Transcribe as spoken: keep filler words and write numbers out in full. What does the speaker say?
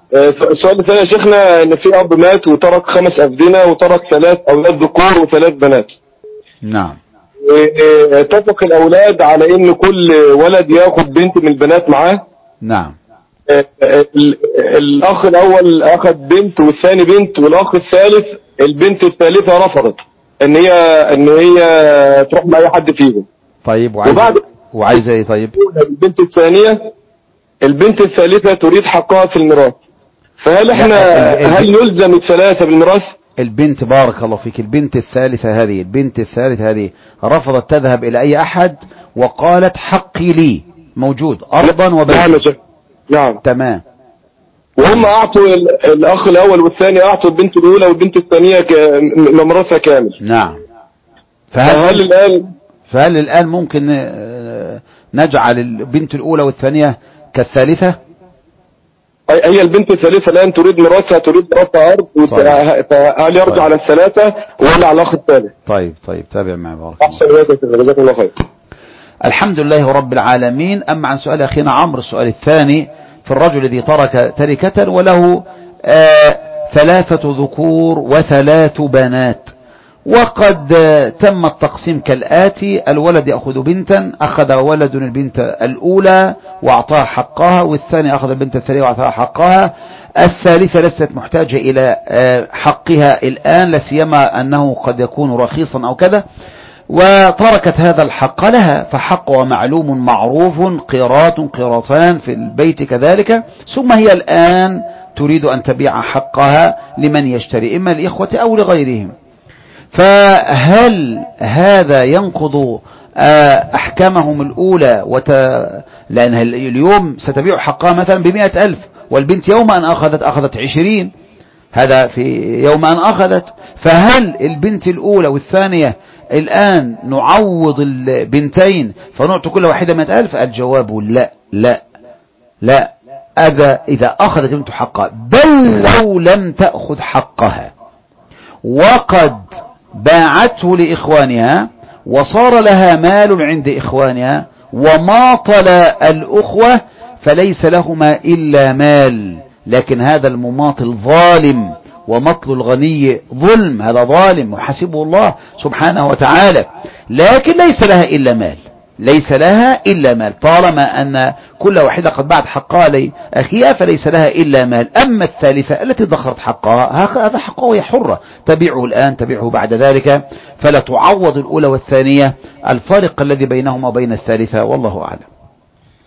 السؤال الثاني يا شيخنا، ان في اب مات وترك خمس افدنه وترك ثلاث اولاد ذكور وثلاث بنات. نعم. اتفق الاولاد على ان كل ولد ياخد بنت من البنات معاه. نعم. الاخ الاول اخذ بنت والثاني بنت، والاخ الثالث البنت الثالثه رفضت ان هي ان هي تروح مع اي حد فيهم. طيب وعايزه وبعد... وعايزه ايه؟ طيب البنت الثانيه البنت الثالثه تريد حقها في الميراث، فهل احنا هل نلزم الثلاثه بالميراث؟ البنت بارك الله فيك، البنت الثالثه هذه البنت الثالثه هذه رفضت تذهب الى اي احد وقالت حقي لي موجود ارضا وبيتا. نعم نعم تمام. وهم اعطوا الاخ الاول والثاني اعطوا البنت الاولى والبنت الثانيه ميراثها كامل. نعم. فهل, فهل الان فهل الان ممكن نجعل البنت الاولى والثانيه كالثالثه؟ هي البنت الثالثه الان تريد ميراثها تريد ميراثها ارض. طيب. فهل يرجع طيب. على الثلاثه ولا على الاخ الثالث؟ طيب طيب تابع معي بارك الله. جزاك الله خير. الحمد لله رب العالمين. أما عن سؤال أخينا عمرو، السؤال الثاني في الرجل الذي ترك تركة وله آه ثلاثة ذكور وثلاث بنات، وقد آه تم التقسيم كالآتي: الولد يأخذ بنتا، أخذ ولد البنت الأولى وأعطاها حقها، والثاني أخذ البنت الثانية وأعطاها حقها، الثالثة ليست محتاجة إلى آه حقها الآن لسيما أنه قد يكون رخيصا أو كذا، وتركت هذا الحق لها، فحقها معلوم معروف، قيراط قيراطان في البيت كذلك، ثم هي الآن تريد أن تبيع حقها لمن يشتري إما الإخوة أو لغيرهم. فهل هذا ينقض أحكامهم الأولى وت... لأنها اليوم ستبيع حقها مثلا بمئة ألف، والبنت يوم أن أخذت أخذت عشرين، هذا في يوم أن أخذت، فهل البنت الأولى والثانية الآن نعوض البنتين فنعطي كل واحدة مئة ألف؟ الجواب لا لا لا. هذا إذا أخذت البنت حقها، بل لو لم تأخذ حقها وقد باعته لإخوانها وصار لها مال عند إخوانها وماطل الأخوة فليس لهما إلا مال، لكن هذا المماطل ظالم، ومطل الغني ظلم، هذا ظالم وحسبه الله سبحانه وتعالى، لكن ليس لها إلا مال، ليس لها إلا مال، طالما أن كل واحدة قد بعد حقها لأخيها فليس لها إلا مال. أما الثالثة التي ذخرت حقها هذا حقها وهي حرة، تبيعه الآن تبيعه بعد ذلك، فلا تعوض الأولى والثانية الفارق الذي بينهما وبين الثالثة، والله أعلم.